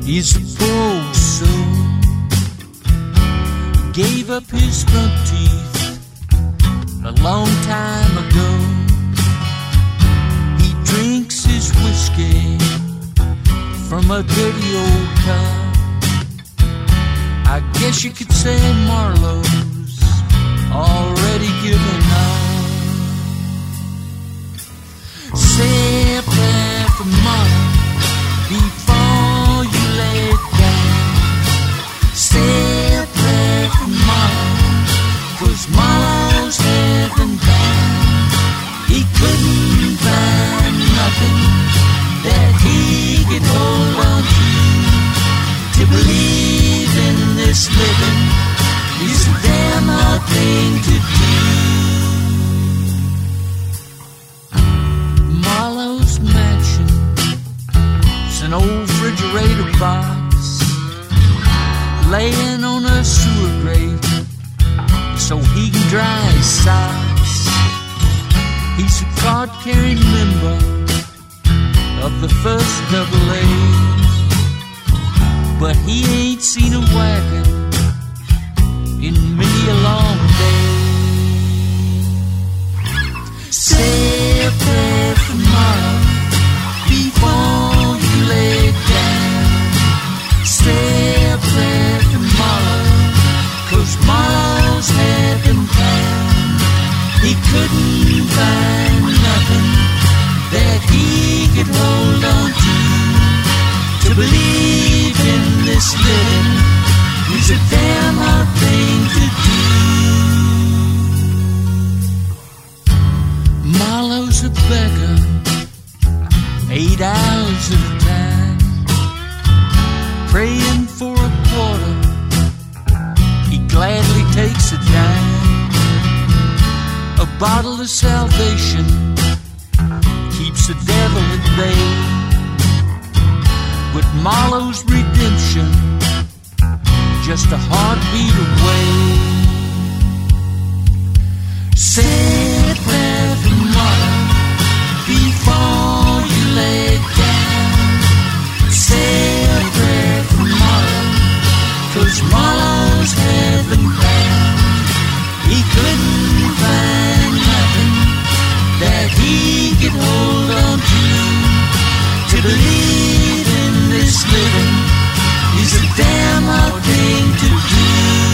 He's a poor old soul, gave up his front teeth a long time ago. He drinks his whiskey from a dirty old cup. I guess you could say Marlowe's already given up. Say a prayer for Marlowe before you lay it down. Say a prayer for Marlowe, 'cause Marlowe's heaven bound. He couldn't find nothing that he could hold on to believe in this living is a damn hard thing to do. Marlowe's mansion is an old refrigerator box laying on a sewer grate so he can dry his socks. He's a card-carrying member of the first AA, but he ain't seen a wagon in many a long day. Say a prayer for Marlowe before you lay it down. Say a prayer for Marlowe, 'cause Marlowe's heaven bound. He couldn't find nothing that he could hold on to believe in this living is a damn hard thing to do. Marlowe's a beggar 8 hours at a time, praying for a quarter. He gladly takes a dime. A bottle of salvation keeps the devil at bay, but Marlowe's redemption just a heartbeat away. Say a prayer for Marlowe before you lay it down. Say a prayer for Marlowe, 'cause Marlowe's heaven bound. He couldn't find nothing that he could hold on to believe in this living is a damn hard thing to do.